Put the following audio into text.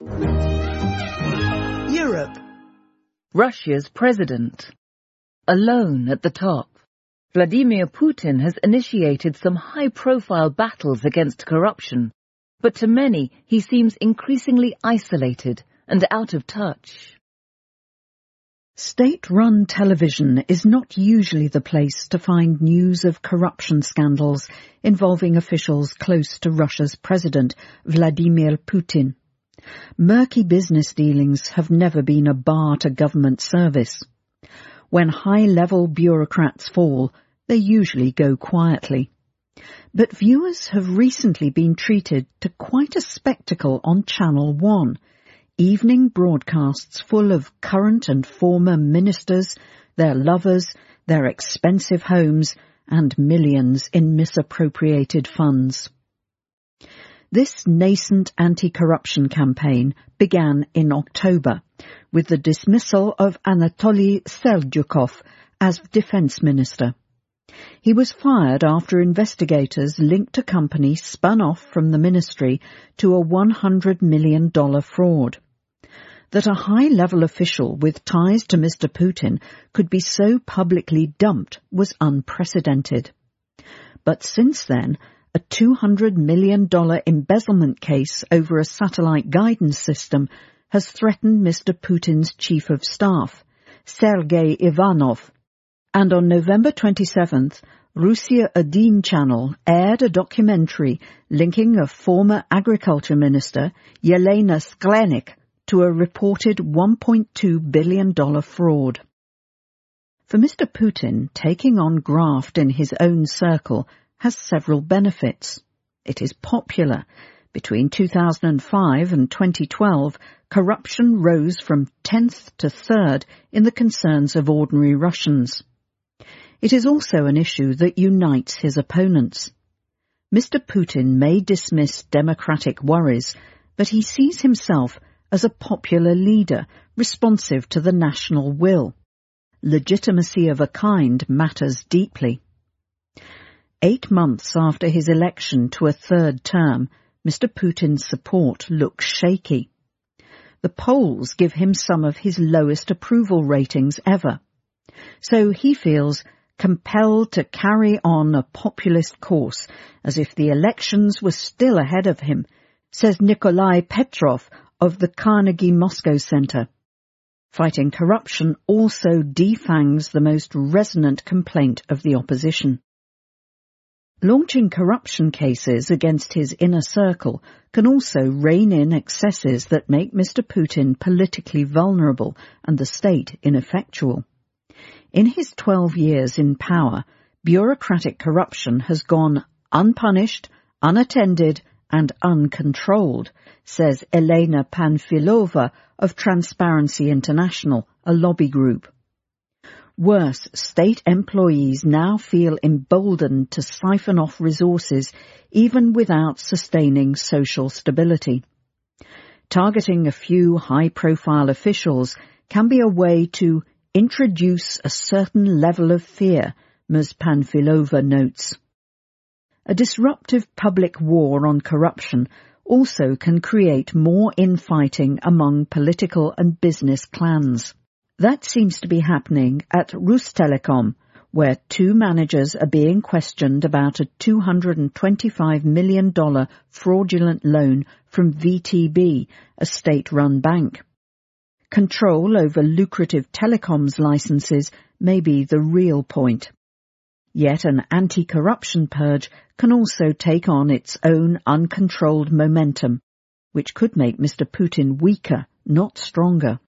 Europe. Russia's president. Alone at the top. Vladimir Putin has initiated some high-profile battles against corruption, but to many he seems increasingly isolated and out of touch. State-run television is not usually the place to find news of corruption scandals involving officials close to Russia's president, Vladimir Putin. Murky business dealings have never been a bar to government service. When high-level bureaucrats fall, they usually go quietly. But viewers have recently been treated to quite a spectacle on Channel 1, evening broadcasts full of current and former ministers, their lovers, their expensive homes, and millions in misappropriated funds. This nascent anti-corruption campaign began in October with the dismissal of Anatoly Seldyukov as defense minister. He was fired after investigators linked a company spun off from the ministry to a $100 million fraud. That a high-level official with ties to Mr. Putin could be so publicly dumped was unprecedented. But since then, a $200 million embezzlement case over a satellite guidance system has threatened Mr. Putin's chief of staff, Sergei Ivanov, and on November 27th, Russia Один channel aired a documentary linking a former agriculture minister, Yelena Sklenik, to a reported $1.2 billion fraud. For Mr. Putin, taking on graft in his own circle has several benefits. It is popular. Between 2005 and 2012, corruption rose from 10th to 3rd in the concerns of ordinary Russians. It is also an issue that unites his opponents. Mr. Putin may dismiss democratic worries, but he sees himself as a popular leader responsive to the national will. Legitimacy of a kind matters deeply. 8 months after his election to a third term, Mr. Putin's support looks shaky. The polls give him some of his lowest approval ratings ever. So he feels compelled to carry on a populist course as if the elections were still ahead of him, says Nikolai Petrov of the Carnegie Moscow Center. Fighting corruption also defangs the most resonant complaint of the opposition. Launching corruption cases against his inner circle can also rein in excesses that make Mr. Putin politically vulnerable and the state ineffectual. In his 12 years in power, bureaucratic corruption has gone unpunished, unattended, and uncontrolled, says Elena Panfilova of Transparency International, a lobby group. Worse, state employees now feel emboldened to siphon off resources even without sustaining social stability. Targeting a few high-profile officials can be a way to introduce a certain level of fear, Ms. Panfilova notes. A disruptive public war on corruption also can create more infighting among political and business clans. That seems to be happening at Rustelecom, where 2 managers are being questioned about a $225 million fraudulent loan from VTB, a state-run bank. Control over lucrative telecoms licenses may be the real point. Yet an anti-corruption purge can also take on its own uncontrolled momentum, which could make Mr. Putin weaker, not stronger.